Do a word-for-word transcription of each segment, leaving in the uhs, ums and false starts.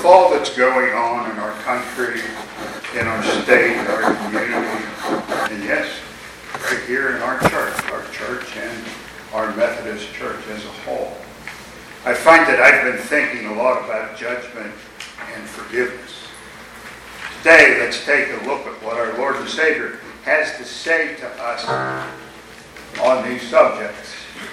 with all that's going on in our country, in our state, our community, and yes, right here in our church, our church and our Methodist church as a whole, I find that I've been thinking a lot about judgment and forgiveness. Today, let's take a look at what our Lord and Savior has to say to us on these subjects.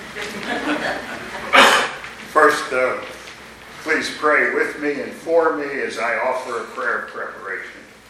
First, uh, please pray with me and for me as I offer a prayer of preparation.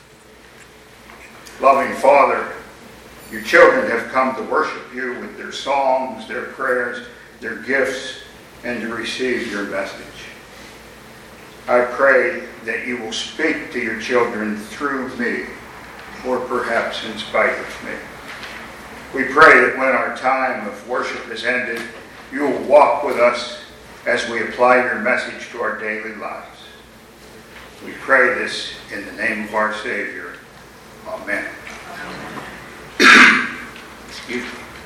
Loving Father, your children have come to worship you with their songs, their prayers, their gifts, and to receive your message. I pray that you will speak to your children through me, or perhaps in spite of me. We pray that when our time of worship is ended, you will walk with us as we apply your message to our daily lives. We pray this in the name of our Savior. Amen. Excuse me.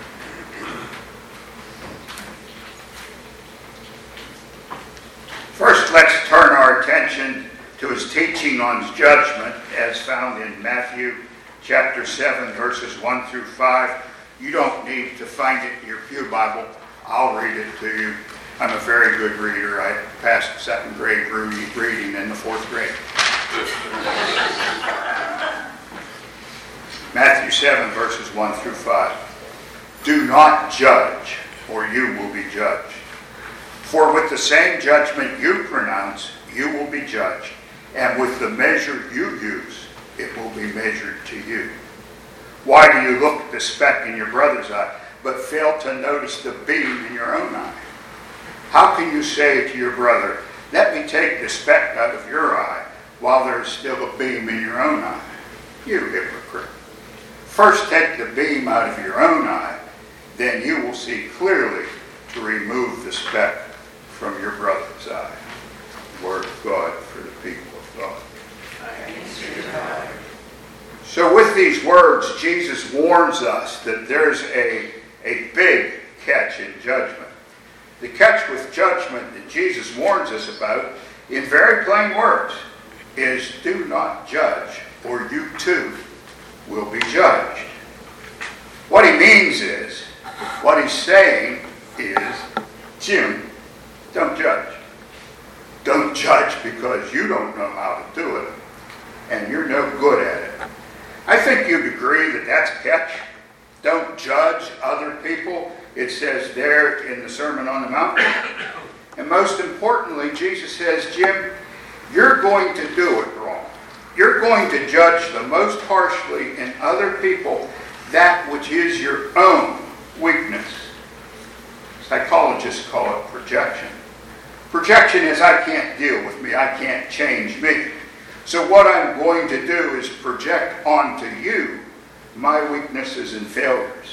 First, let's turn our attention to his teaching on judgment as found in Matthew chapter seven, verses one through five. You don't need to find it in your pew Bible. I'll read it to you. I'm a very good reader. I passed second grade reading in the fourth grade. Matthew seven, verses one through five. Do not judge, or you will be judged. For with the same judgment you pronounce, you will be judged, and with the measure you use, it will be measured to you. Why do you look at the speck in your brother's eye, but fail to notice the beam in your own eye? How can you say to your brother, let me take the speck out of your eye, while there is still a beam in your own eye? You hypocrite. First take the beam out of your own eye, then you will see clearly to remove the speck from your brother's eye. Word of God for the people of God. Thanks be to God. So with these words, Jesus warns us that there's a, a big catch in judgment. The catch with judgment that Jesus warns us about, in very plain words, is do not judge, or you too will be judged. What he means is, what he's saying is, Jim, don't judge. Don't judge because you don't know how to do it, and you're no good at it. I think you'd agree that that's a catch. Don't judge other people. It says there in the Sermon on the Mount. And most importantly, Jesus says, Jim, you're going to do it wrong. You're going to judge the most harshly in other people that which is your own weakness. Psychologists call it projection. Projection is I can't deal with me. I can't change me. So what I'm going to do is project onto you my weaknesses and failures.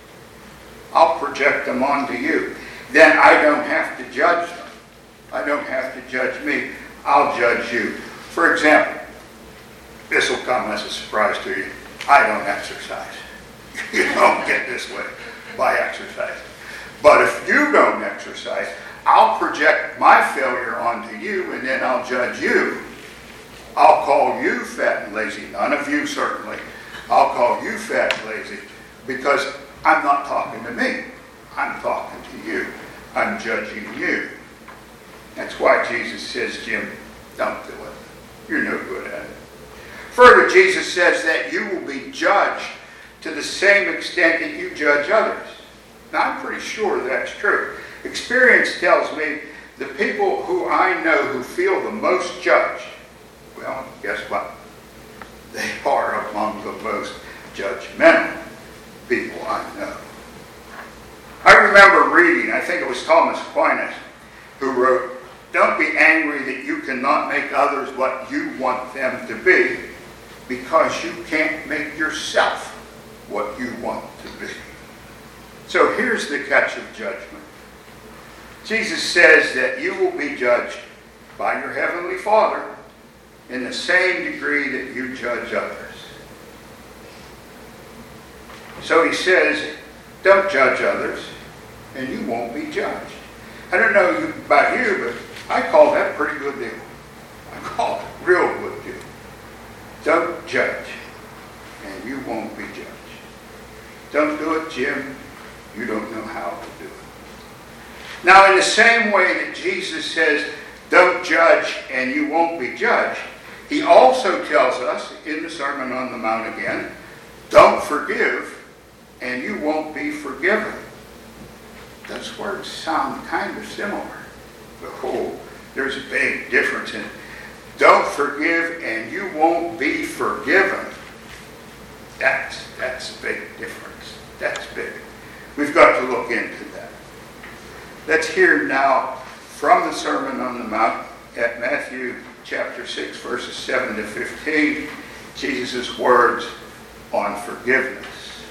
I'll project them onto you. Then I don't have to judge them. I don't have to judge me. I'll judge you. For example, this will come as a surprise to you. I don't exercise. You don't get this way by exercise. But if you don't exercise, I'll project my failure onto you, and then I'll judge you. I'll call you fat and lazy. None of you, certainly. I'll call you fat and lazy because I'm not talking to me. I'm talking to you. I'm judging you. That's why Jesus says, Jim, don't do it. You're no good at it. Further, Jesus says that you will be judged to the same extent that you judge others. Now, I'm pretty sure that's true. Experience tells me the people who I know who feel the most judged, well, guess what? They are among the most judgmental people I know. I remember reading, I think it was Thomas Aquinas, who wrote, don't be angry that you cannot make others what you want them to be, because you can't make yourself what you want to be. So here's the catch of judgment. Jesus says that you will be judged by your heavenly Father in the same degree that you judge others. So he says, don't judge others, and you won't be judged. I don't know about you, but I call that a pretty good deal. I call it real good deal. Don't judge, and you won't be judged. Don't do it, Jim. You don't know how to do it. Now, in the same way that Jesus says, don't judge and you won't be judged, he also tells us in the Sermon on the Mount again, don't forgive and you won't be forgiven. Those words sound kind of similar, but oh, there's a big difference in it. Don't forgive and you won't be forgiven. That's, that's a big difference. That's big. We've got to look into that. Let's hear now from the Sermon on the Mount at Matthew chapter six, verses seven to fifteen, Jesus' words on forgiveness.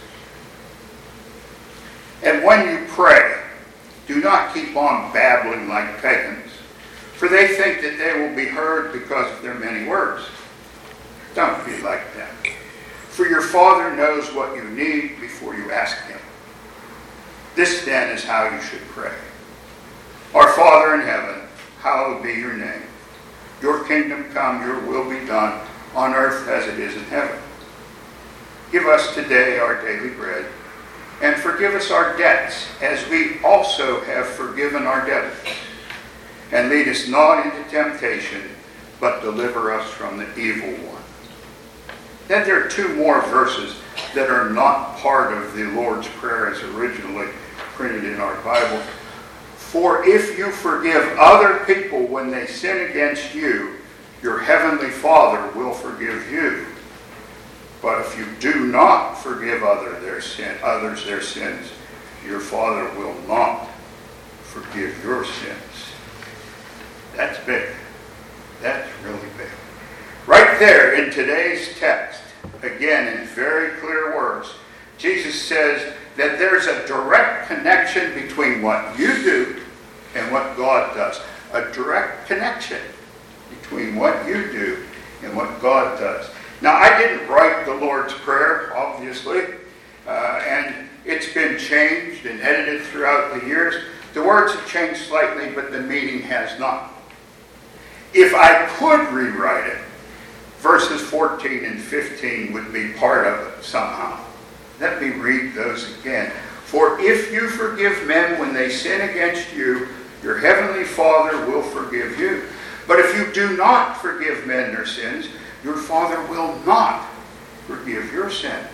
And when you pray, do not keep on babbling like pagans, for they think that they will be heard because of their many words. Don't be like them. For your Father knows what you need before you ask him. This then is how you should pray. Our Father in heaven, hallowed be your name. Your kingdom come, your will be done, on earth as it is in heaven. Give us today our daily bread, and forgive us our debts, as we also have forgiven our debtors. And lead us not into temptation, but deliver us from the evil one. Then there are two more verses that are not part of the Lord's Prayer as originally printed in our Bible. For if you forgive other people when they sin against you, your heavenly Father will forgive you. But if you do not forgive other their sin, others their sins, your Father will not forgive your sins. That's big. That's really big. Right there in today's text, again in very clear words, Jesus says that there's a direct connection between what you do and what God does. A direct connection between what you do and what God does. Now, I didn't write the Lord's Prayer, obviously, uh, and it's been changed and edited throughout the years. The words have changed slightly, but the meaning has not. If I could rewrite it, verses fourteen and fifteen would be part of it somehow. Let me read those again. For if you forgive men when they sin against you, your heavenly Father will forgive you. But if you do not forgive men their sins, your Father will not forgive your sins.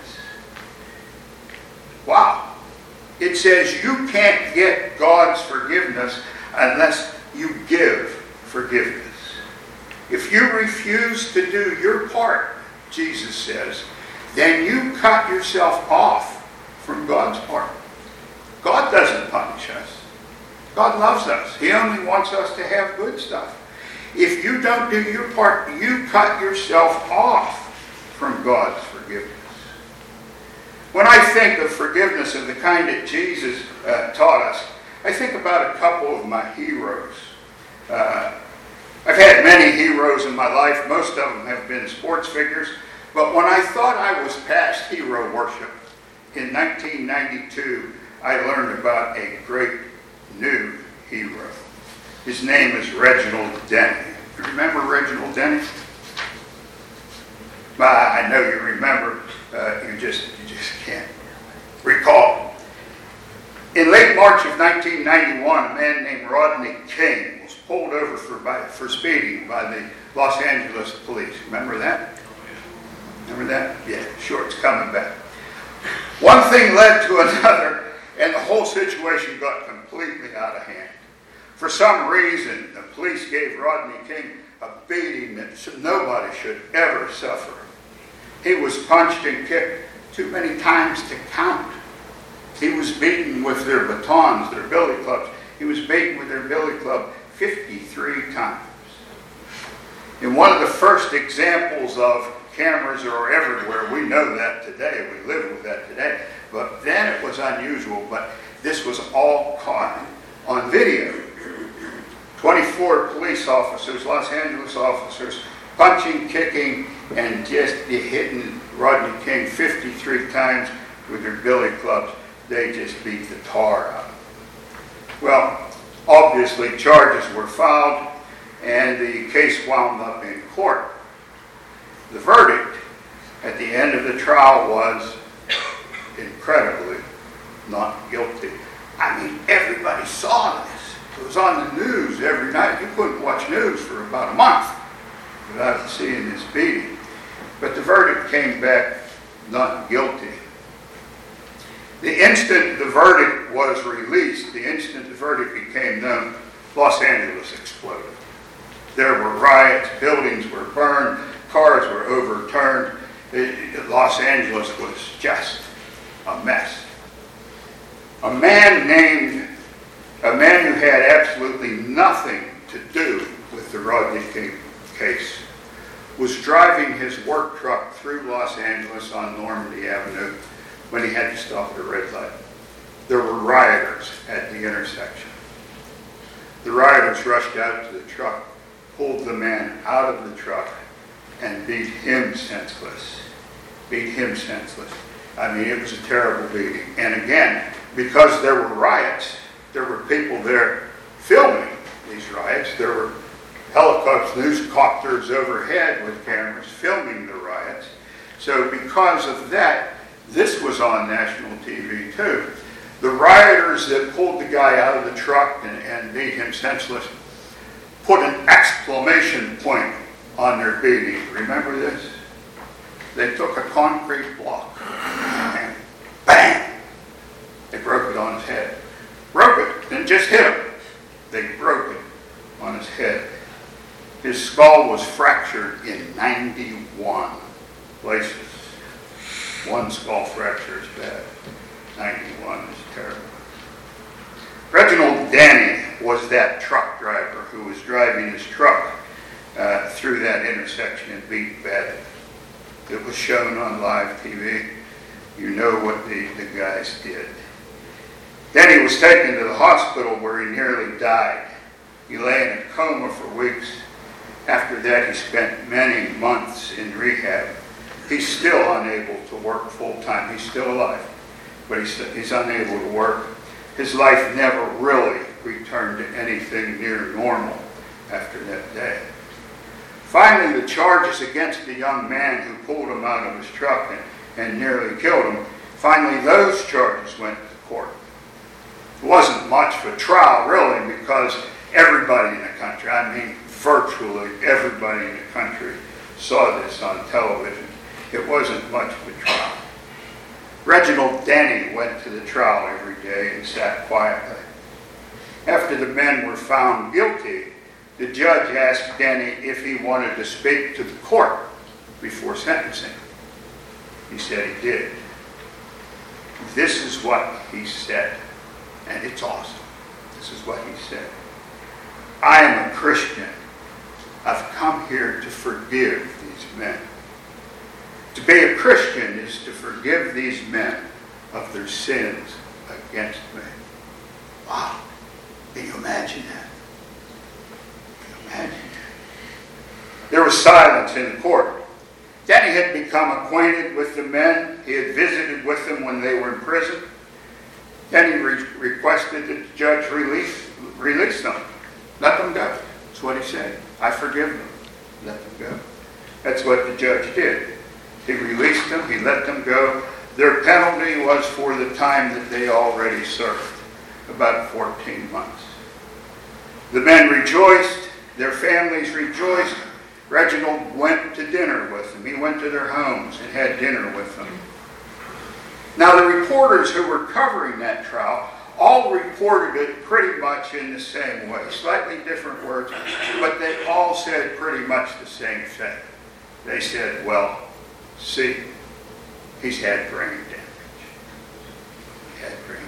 Wow. It says you can't get God's forgiveness unless you give forgiveness. If you refuse to do your part, Jesus says, then you cut yourself off from God's part. God doesn't punish us. God loves us. He only wants us to have good stuff. If you don't do your part, you cut yourself off from God's forgiveness. When I think of forgiveness of the kind that Jesus uh, taught us, I think about a couple of my heroes. Uh, I've had many heroes in my life. Most of them have been sports figures. But when I thought I was past hero worship, in nineteen ninety-two, I learned about a great new hero. His name is Reginald Denny. You remember Reginald Denny? Well, I know you remember. Uh, you just you just can't recall. In late March of nineteen ninety-one, a man named Rodney King was pulled over for by, for speeding by the Los Angeles police. Remember that? Remember that? Yeah, sure, it's coming back. One thing led to another, and the whole situation got completely out of hand. For some reason, the police gave Rodney King a beating that nobody should ever suffer. He was punched and kicked too many times to count. He was beaten with their batons, their billy clubs. He was beaten with their billy club fifty-three times. In one of the first examples of cameras are everywhere, we know that today, we live with that today, but then it was unusual, but this was all caught on video. twenty-four police officers, Los Angeles officers, punching, kicking, and just hitting Rodney King fifty-three times with their billy clubs. They just beat the tar out of him. Well, obviously charges were filed, and the case wound up in court. The verdict at the end of the trial was incredibly not guilty. I mean, everybody saw this. It was on the news every night. You couldn't watch news for about a month without seeing this beating. But the verdict came back not guilty. The instant the verdict was released, the instant the verdict became known, Los Angeles exploded. There were riots, buildings were burned, cars were overturned. It, it, Los Angeles was just a mess. A man named, a man who had absolutely nothing to do with the Rodney King case, was driving his work truck through Los Angeles on Normandy Avenue when he had to stop at a red light. There were rioters at the intersection. The rioters rushed out to the truck, pulled the man out of the truck, and beat him senseless. Beat him senseless. I mean, it was a terrible beating. And again, because there were riots, there were people there filming these riots. There were helicopters, newscopters overhead with cameras filming the riots. So because of that, this was on national T V too. The rioters that pulled the guy out of the truck and, and beat him senseless put an exclamation point on their beating. Remember this? They took a concrete block and bang! They broke it on his head. Broke it, didn't just hit him. They broke it on his head. His skull was fractured in ninety-one places. One skull fracture is bad. ninety-one is terrible. Reginald Denny was that truck driver who was driving his truck uh, through that intersection and beat badly. It was shown on live T V. You know what the, the guys did. Denny was taken to the hospital where he nearly died. He lay in a coma for weeks. After that, he spent many months in rehab. He's still unable to work full-time. He's still alive, but he's, he's unable to work. His life never really returned to anything near normal after that day. Finally, the charges against the young man who pulled him out of his truck and, and nearly killed him, finally those charges went to court. It wasn't much of a trial, really, because everybody in the country, I mean virtually everybody in the country, saw this on television. It wasn't much of a trial. Reginald Denny went to the trial every day and sat quietly. After the men were found guilty, the judge asked Denny if he wanted to speak to the court before sentencing. He said he did. This is what he said, and it's awesome. This is what he said. I am a Christian. I've come here to forgive these men. To be a Christian is to forgive these men of their sins against me. Wow. Can you imagine that? Can you imagine that? There was silence in the court. Denny had become acquainted with the men. He had visited with them when they were in prison. Denny re- requested that the judge release, release them. Let them go. That's what he said. I forgive them. Let them go. That's what the judge did. He released them. He let them go. Their penalty was for the time that they already served, about fourteen months. The men rejoiced. Their families rejoiced. Reginald went to dinner with them. He went to their homes and had dinner with them. Now, the reporters who were covering that trial all reported it pretty much in the same way. Slightly different words, but they all said pretty much the same thing. They said, well, see, he's had brain damage. He had brain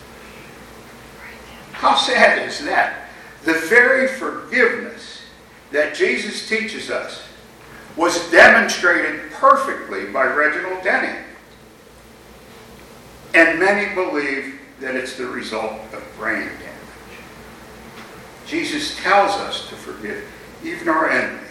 damage. How sad is that? The very forgiveness that Jesus teaches us was demonstrated perfectly by Reginald Denny. And many believe that it's the result of brain damage. Jesus tells us to forgive even our enemies.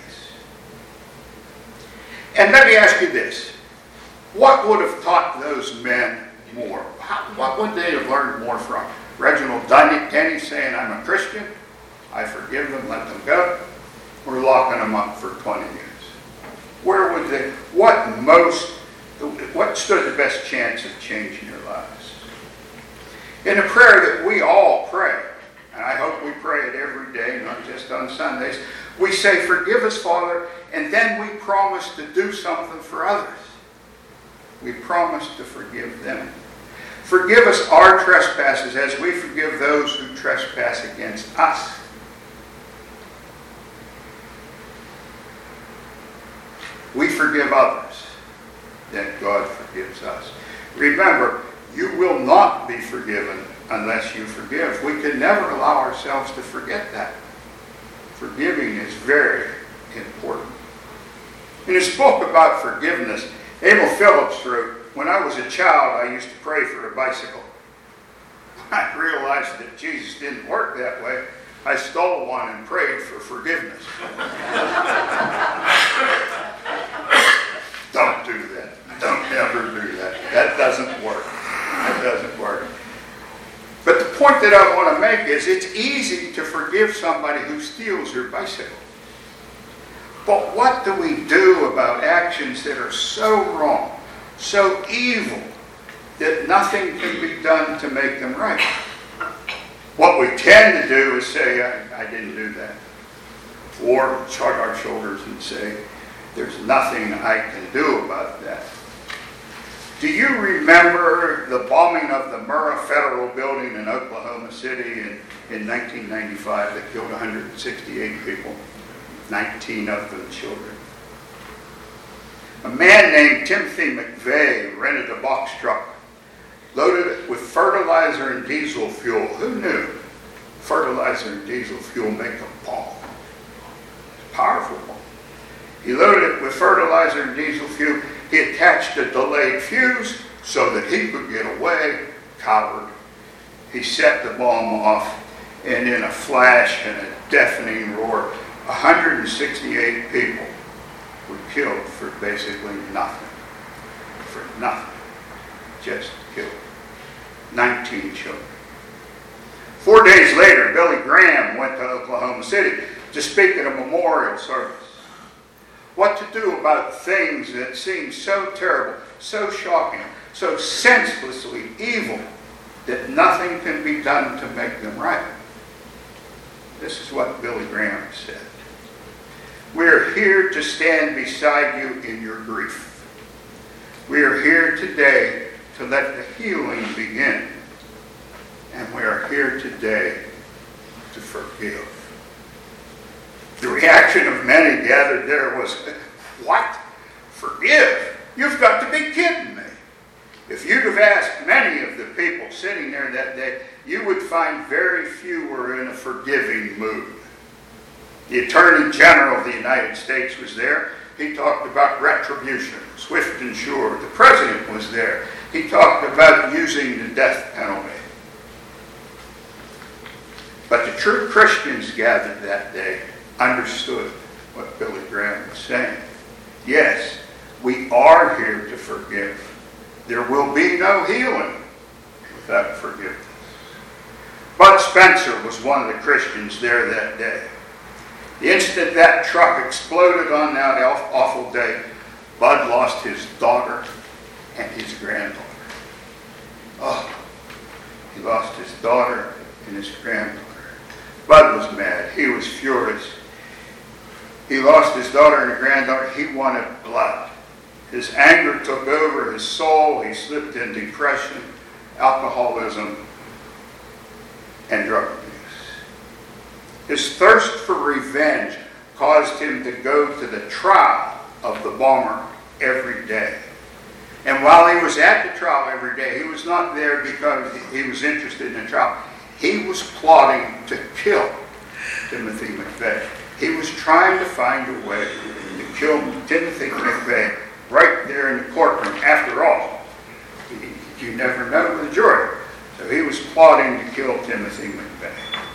And let me ask you this. What would have taught those men more? How, what would they have learned more from? Reginald Denny saying, I'm a Christian, I forgive them, let them go? or locking them up for twenty years? Where would they, what most, what stood the best chance of changing their lives? In a prayer that we all pray, and I hope we pray it every day, not just on Sundays, we say, forgive us, Father, and then we promise to do something for others. We promise to forgive them. Forgive us our trespasses as we forgive those who trespass against us. We forgive others, then God forgives us. Remember, you will not be forgiven unless you forgive. We can never allow ourselves to forget that. Forgiving is very important. In his book about forgiveness, Abel Phillips wrote, when I was a child, I used to pray for a bicycle. I realized that Jesus didn't work that way. I stole one and prayed for forgiveness. Don't do that. Don't ever do that. That doesn't work. That doesn't work. But the point that I want to make is it's easy to forgive somebody who steals your bicycle. But what do we do about actions that are so wrong, so evil, that nothing can be done to make them right? What we tend to do is say, I, I didn't do that. Or shrug our shoulders and say, there's nothing I can do about that. Do you remember the bombing of the Murrah Federal Building in Oklahoma City in, in nineteen ninety-five that killed one hundred sixty-eight people, nineteen of them children? A man named Timothy McVeigh rented a box truck, loaded it with fertilizer and diesel fuel. Who knew fertilizer and diesel fuel make a bomb? It's powerful bomb. He loaded it with fertilizer and diesel fuel. He attached a delayed fuse so that he could get away. Coward. He set the bomb off, and in a flash and a deafening roar, one hundred sixty-eight people were killed for basically nothing. For nothing. Just killed. nineteen children. Four days later, Billy Graham went to Oklahoma City to speak at a memorial service. What to do about things that seem so terrible, so shocking, so senselessly evil that nothing can be done to make them right. This is what Billy Graham said. We're here to stand beside you in your grief. We are here today to let the healing begin. And we are here today to forgive. The reaction of many gathered there was, what? Forgive? You've got to be kidding me. If you'd have asked many of the people sitting there that day, you would find very few were in a forgiving mood. The Attorney General of the United States was there. He talked about retribution, swift and sure. The President was there. He talked about using the death penalty. But the true Christians gathered that day understood what Billy Graham was saying. Yes, we are here to forgive. There will be no healing without forgiveness. Bud Spencer was one of the Christians there that day. The instant that truck exploded on that awful day, Bud lost his daughter and his granddaughter. Oh, he lost his daughter and his granddaughter. Bud was mad. He was furious. He lost his daughter and a granddaughter. He wanted blood. His anger took over his soul. He slipped into depression, alcoholism, and drug abuse. His thirst for revenge caused him to go to the trial of the bomber every day. And while he was at the trial every day, he was not there because he was interested in the trial. He was plotting to kill Timothy McVeigh. He was trying to find a way to kill Timothy McVeigh right there in the courtroom. After all, you never know the jury. So he was plotting to kill Timothy McVeigh.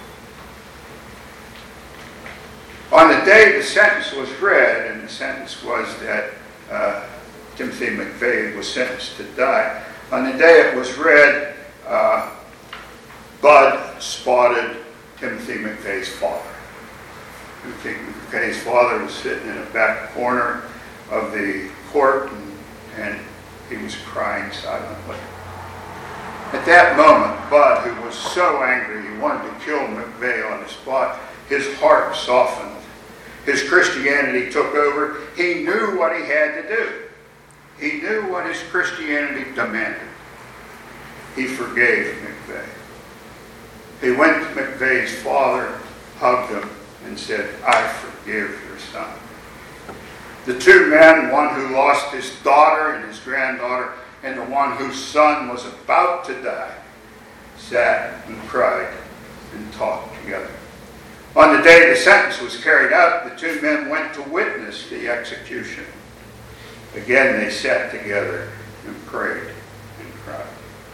On the day the sentence was read, and the sentence was that uh, Timothy McVeigh was sentenced to die, on the day it was read, uh, Bud spotted Timothy McVeigh's father. McKay's father was sitting in a back corner of the court, and, and he was crying silently. At that moment, Bud, who was so angry he wanted to kill McVeigh on the spot, his heart softened. His Christianity took over. He knew what he had to do. He knew what his Christianity demanded. He forgave McVeigh. He went to McVeigh's father, hugged him, and said, "I forgive your son." The two men, one who lost his daughter and his granddaughter, and the one whose son was about to die, sat and cried and talked together. On the day the sentence was carried out, the two men went to witness the execution. Again, they sat together and prayed and cried.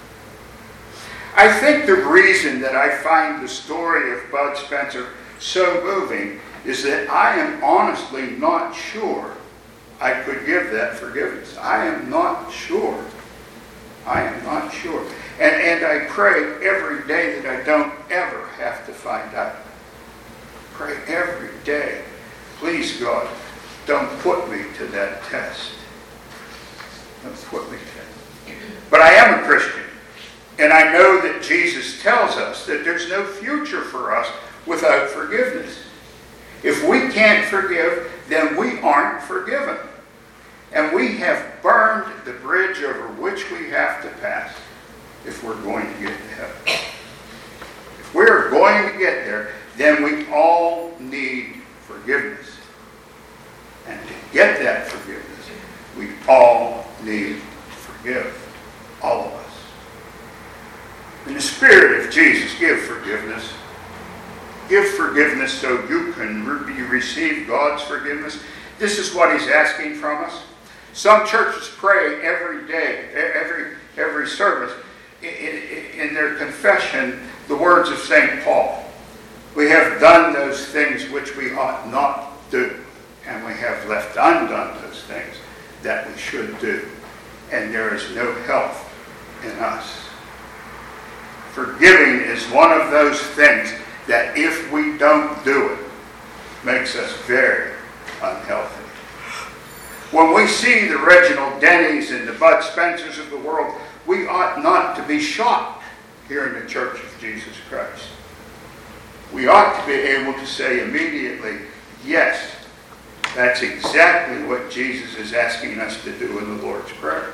I think the reason that I find the story of Bud Spencer so moving is that I am honestly not sure I could give that forgiveness. I am not sure. I am not sure. And, and I pray every day that I don't ever have to find out. Pray every day, please God, don't put me to that test. Don't put me to that. But I am a Christian. And I know that Jesus tells us that there's no future for us without forgiveness. If we can't forgive, then we aren't forgiven. And we have burned the bridge over which we have to pass if we're going to get to heaven. If we're going to get there, then we all need forgiveness. And to get that forgiveness, we all need to forgive. All of us. In the spirit of Jesus, give forgiveness. Give forgiveness so you can re- receive God's forgiveness. This is what he's asking from us. Some churches pray every day, every every service, in, in, in their confession, the words of Saint Paul. We have done those things which we ought not do, and we have left undone those things that we should do, and there is no health in us. Forgiving is one of those things that if we don't do it, makes us very unhealthy. When we see the Reginald Denny's and the Bud Spencers of the world, we ought not to be shocked here in the Church of Jesus Christ. We ought to be able to say immediately, yes, that's exactly what Jesus is asking us to do in the Lord's Prayer.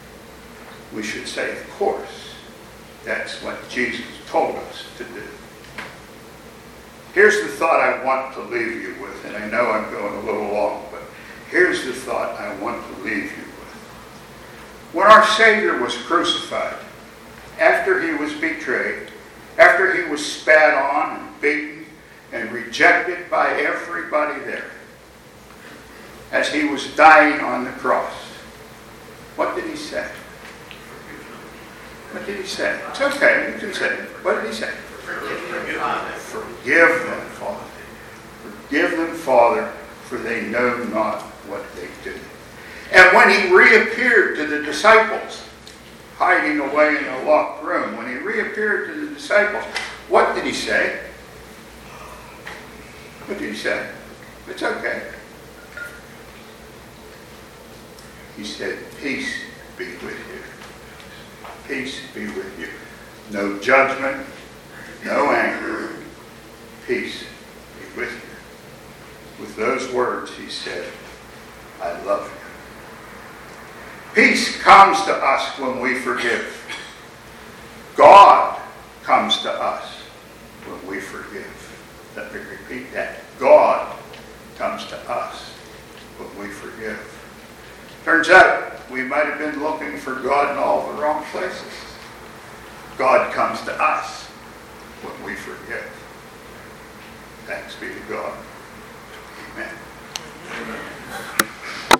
We should say, of course, that's what Jesus told us to do. Here's the thought I want to leave you with, and I know I'm going a little long, but here's the thought I want to leave you with. When our Savior was crucified, after he was betrayed, after he was spat on and beaten and rejected by everybody there, as he was dying on the cross, what did he say? What did he say? It's okay, you can say it. What did he say? Forgive them, Father. Forgive them, Father. Forgive them, Father, for they know not what they do. And when he reappeared to the disciples, hiding away in a locked room, when he reappeared to the disciples, what did he say? What did he say? It's okay. He said, peace be with you. Peace be with you. No judgment, no anger. Peace be with you. With those words, he said, I love you. Peace comes to us when we forgive. God comes to us when we forgive. Let me repeat that. God comes to us when we forgive. Turns out we might have been looking for God in all the wrong places. God comes to us when we forgive. Thanks be to God. Amen. Amen.